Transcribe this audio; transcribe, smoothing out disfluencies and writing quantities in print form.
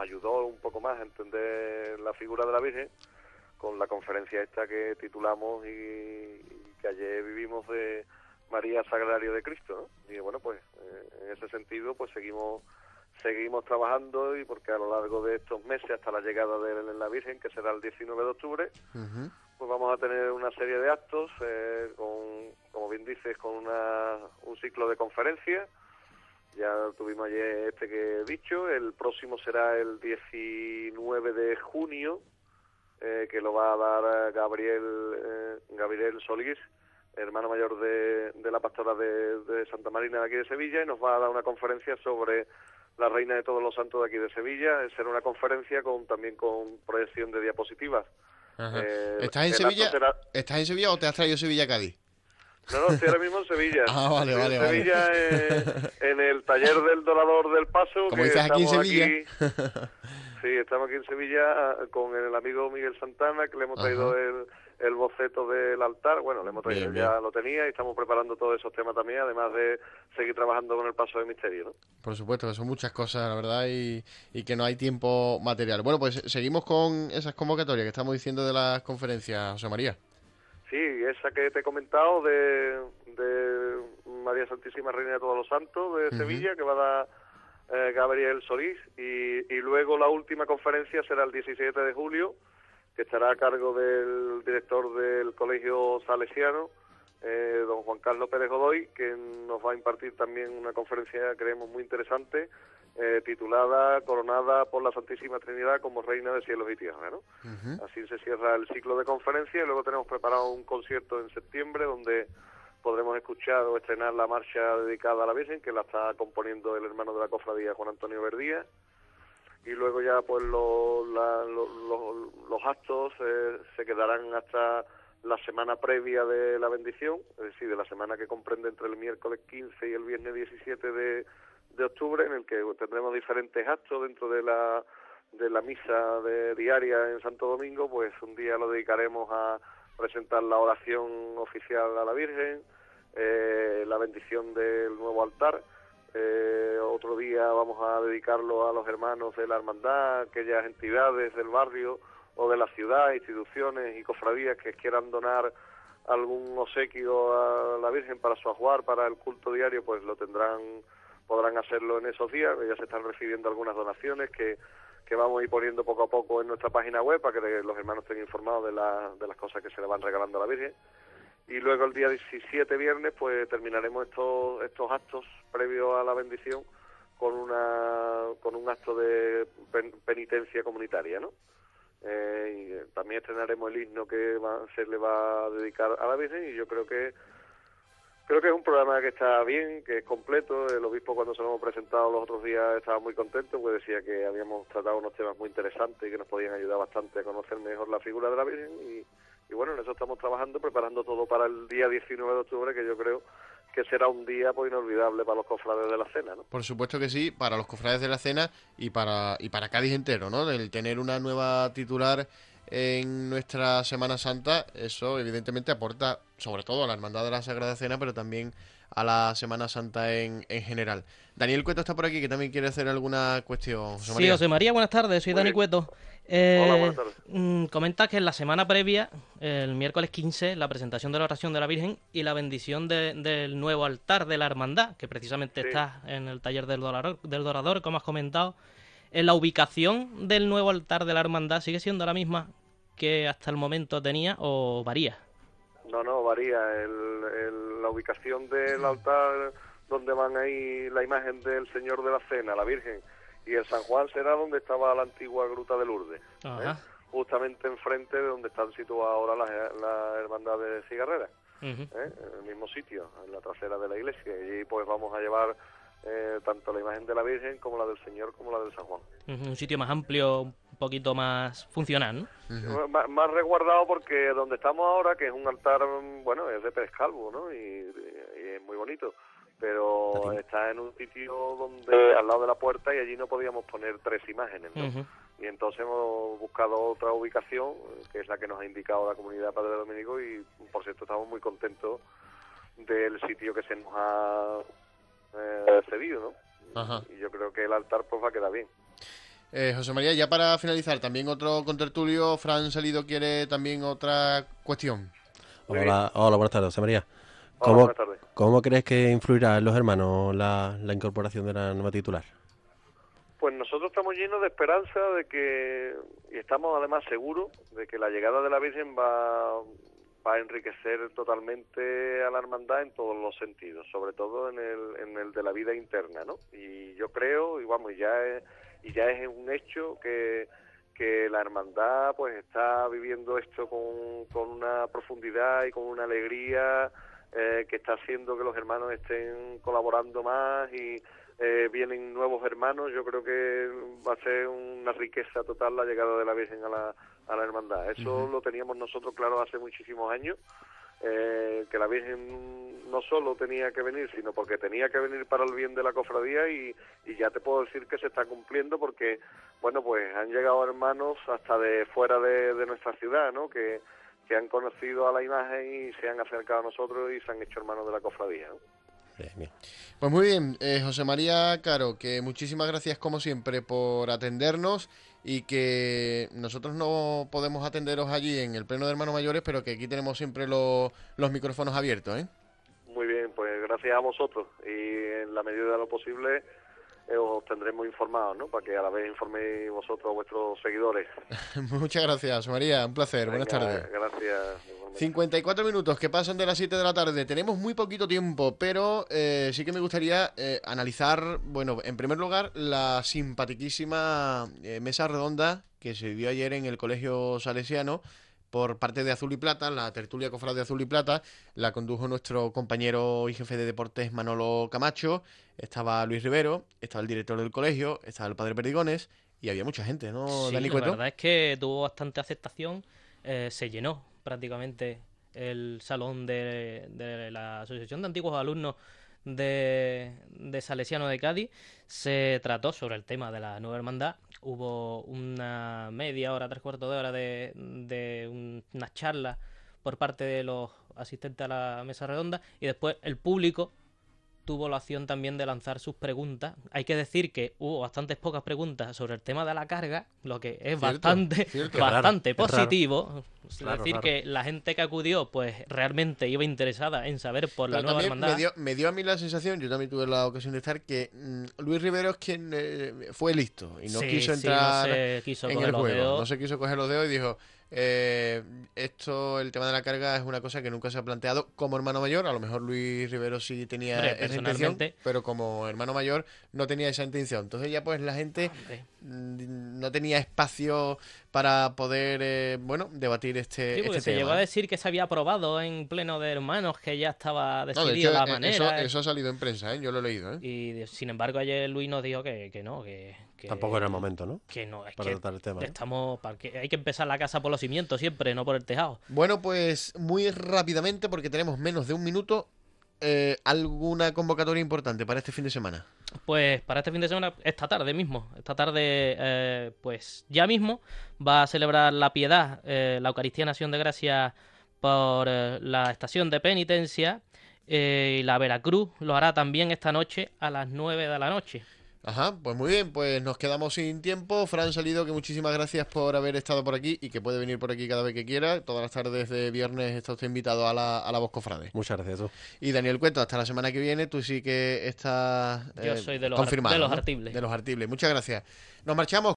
ayudó un poco más a entender la figura de la Virgen con la conferencia esta que titulamos y que ayer vivimos de María Sagrario de Cristo, ¿no? Y bueno, pues en ese sentido pues seguimos trabajando, y porque a lo largo de estos meses hasta la llegada de la Virgen, que será el 19 de octubre, pues vamos a tener una serie de actos, como bien dices, con un ciclo de conferencias. Ya tuvimos ayer este que he dicho, el próximo será el 19 de junio, que lo va a dar Gabriel Solís, hermano mayor de la pastora de Santa Marina de aquí de Sevilla, y nos va a dar una conferencia sobre la Reina de Todos los Santos de aquí de Sevilla. Será una conferencia también con proyección de diapositivas. ¿Estás en Sevilla? ¿Estás en Sevilla o te has traído Sevilla a Cádiz? No, estoy ahora mismo en Sevilla. Vale. Estoy en Sevilla, en el taller del Dorador del Paso. Como que dices, aquí en estamos Sevilla. Sí, estamos aquí en Sevilla con el amigo Miguel Santana, que le hemos traído el boceto del altar. Bueno, le hemos traído, Bien. Ya lo tenía, y estamos preparando todos esos temas también, además de seguir trabajando con el Paso de Misterio, ¿no? Por supuesto, que son muchas cosas, la verdad, y que no hay tiempo material. Bueno, pues seguimos con esas convocatorias que estamos diciendo de las conferencias, José María. Sí, esa que te he comentado de María Santísima Reina de Todos los Santos de Sevilla, que va a dar Gabriel Solís, y luego la última conferencia será el 17 de julio, que estará a cargo del director del Colegio Salesiano, don Juan Carlos Pérez Godoy, que nos va a impartir también una conferencia, creemos, muy interesante, titulada Coronada por la Santísima Trinidad como Reina de Cielos y Tierra, ¿no? Así se cierra el ciclo de conferencias, y luego tenemos preparado un concierto en septiembre donde podremos escuchar o estrenar la marcha dedicada a la Virgen, que la está componiendo el hermano de la cofradía, Juan Antonio Verdía. Y luego ya pues los actos se quedarán hasta la semana previa de la bendición, es decir, de la semana que comprende entre el miércoles 15 y el viernes 17 de octubre, en el que tendremos diferentes actos dentro de la misa diaria en Santo Domingo. Pues un día lo dedicaremos a presentar la oración oficial a la Virgen, la bendición del nuevo altar. Otro día vamos a dedicarlo a los hermanos de la hermandad, aquellas entidades del barrio o de la ciudad, instituciones y cofradías que quieran donar algún obsequio a la Virgen para su ajuar, para el culto diario, pues podrán hacerlo en esos días. Ya se están recibiendo algunas donaciones que vamos a ir poniendo poco a poco en nuestra página web para que los hermanos estén informados de las cosas que se le van regalando a la Virgen. Y luego el día 17, viernes, pues terminaremos estos actos previos a la bendición con un acto de penitencia comunitaria, ¿no? Y también estrenaremos el himno que se le va a dedicar a la Virgen, y yo creo que es un programa que está bien, que es completo. El obispo, cuando se lo hemos presentado los otros días, estaba muy contento, pues decía que habíamos tratado unos temas muy interesantes y que nos podían ayudar bastante a conocer mejor la figura de la Virgen, y bueno, en eso estamos trabajando, preparando todo para el día 19 de octubre, que yo creo que será un día pues inolvidable para los cofrades de la Cena, ¿no? Por supuesto que sí, para los cofrades de la Cena y para Cádiz entero, ¿no? El tener una nueva titular en nuestra Semana Santa, eso evidentemente aporta sobre todo a la Hermandad de la Sagrada Cena, pero también a la Semana Santa en general. Daniel Cueto está por aquí, que también quiere hacer alguna cuestión. José María. Sí, José María, buenas tardes, soy Dani Cueto. Hola, buenas tardes. Comenta que en la semana previa, el miércoles 15, la presentación de la oración de la Virgen y la bendición del nuevo altar de la Hermandad, que precisamente está en el taller del Dorador, como has comentado. ¿La ubicación del nuevo altar de la Hermandad sigue siendo la misma que hasta el momento tenía o varía? No, varía. La ubicación del altar donde van ahí la imagen del Señor de la Cena, la Virgen, y el San Juan será donde estaba la antigua Gruta de Lourdes, justamente enfrente de donde están situadas ahora las hermandades de cigarreras, en el mismo sitio, en la trasera de la iglesia, y pues vamos a llevar tanto la imagen de la Virgen como la del Señor como la del San Juan. Un sitio más amplio, un poquito más funcional, ¿no? Más resguardado, porque donde estamos ahora, que es un altar, bueno, es de Pérez Calvo, ¿no? Y es muy bonito, pero está en un sitio donde al lado de la puerta, y allí no podíamos poner 3 imágenes, ¿no? Y entonces hemos buscado otra ubicación, que es la que nos ha indicado la comunidad Padre Dominico, y por cierto estamos muy contentos del sitio que se nos ha cedido, ¿no? Y yo creo que el altar pues va a quedar bien. José María, ya para finalizar, también otro contertulio, Fran Salido quiere también otra cuestión. Hola, buenas tardes, José María. Hola, buenas tardes. ¿Cómo crees que influirá en los hermanos la incorporación de la nueva titular? Pues nosotros estamos llenos de esperanza de que, y estamos además seguros de que la llegada de la Virgen va a enriquecer totalmente a la hermandad en todos los sentidos, sobre todo en el de la vida interna, ¿no? Y yo creo, y vamos, ya es un hecho que la hermandad pues está viviendo esto con una profundidad y con una alegría que está haciendo que los hermanos estén colaborando más y vienen nuevos hermanos. Yo creo que va a ser una riqueza total la llegada de la Virgen a la hermandad. Eso lo teníamos nosotros claro hace muchísimos años, que la Virgen no solo tenía que venir, sino porque tenía que venir para el bien de la cofradía, y ya te puedo decir que se está cumpliendo, porque, bueno, pues han llegado hermanos hasta de fuera de nuestra ciudad, ¿no?, que han conocido a la imagen y se han acercado a nosotros y se han hecho hermanos de la cofradía, ¿no? Bien. Pues muy bien, José María Caro, que muchísimas gracias como siempre por atendernos, y que nosotros no podemos atenderos allí en el Pleno de Hermanos Mayores, pero que aquí tenemos siempre los micrófonos abiertos, ¿eh? Muy bien, pues gracias a vosotros, y en la medida de lo posible os tendremos informados, ¿no?, para que a la vez informéis vosotros a vuestros seguidores. Muchas gracias, José María, un placer. Venga, buenas tardes. Gracias. 54 minutos que pasan de las 7 de la tarde. Tenemos muy poquito tiempo, pero sí que me gustaría analizar, bueno, en primer lugar, la simpaticísima mesa redonda que se dio ayer en el Colegio Salesiano por parte de Azul y Plata, la tertulia cofrade de Azul y Plata. La condujo nuestro compañero y jefe de deportes Manolo Camacho. Estaba Luis Rivero, estaba el director del colegio, estaba el padre Perdigones, y había mucha gente, ¿no, Sí, Dani la Cueto? verdad es que tuvo bastante aceptación. Se llenó prácticamente el salón de la Asociación de Antiguos Alumnos de Salesiano de Cádiz. Se trató sobre el tema de la nueva hermandad. Hubo una media hora, 3/4 de hora de unas charlas por parte de los asistentes a la mesa redonda, y después el público tuvo la opción también de lanzar sus preguntas. Hay que decir que hubo bastantes pocas preguntas sobre el tema de la carga, lo que es bastante positivo. Es decir, que la gente que acudió pues realmente iba interesada en saber por la Pero nueva también hermandad. me dio a mí la sensación, yo también tuve la ocasión de estar, que Luis Rivero es quien fue listo y no quiso entrar no se quiso en coger el los juego. dedos. No se quiso coger los dedos y dijo, el tema de la carga es una cosa que nunca se ha planteado como hermano mayor. A lo mejor Luis Rivero sí tenía Hombre, esa intención, personalmente, pero como hermano mayor no tenía esa intención. Entonces ya pues la gente no tenía espacio para poder, debatir sí, porque este se tema. llegó a decir que se había aprobado en pleno de hermanos, que ya estaba No, de decidida hecho, la manera. eso ha salido en prensa, yo lo he leído, ¿eh? Y sin embargo ayer Luis nos dijo que no, Tampoco era el momento, ¿no?, que no, es para que tratar el tema, ¿no? estamos, hay que empezar la casa por los cimientos siempre, no por el tejado. Bueno, pues muy rápidamente, porque tenemos menos de un minuto, ¿alguna convocatoria importante para este fin de semana? Pues para este fin de semana, esta tarde, pues ya mismo va a celebrar la Piedad, la Eucaristía Nación de Gracia por la estación de penitencia, y la Veracruz lo hará también esta noche a las 9 de la noche. Ajá, pues muy bien, pues nos quedamos sin tiempo. Fran Salido, que muchísimas gracias por haber estado por aquí y que puede venir por aquí cada vez que quiera. Todas las tardes de viernes está usted invitado a la Voz Cofrade. Muchas gracias, tú. Y Daniel Cueto, hasta la semana que viene, tú sí que estás Yo soy de los confirmado, de los ¿no? artibles. De los artibles. Muchas gracias. Nos marchamos.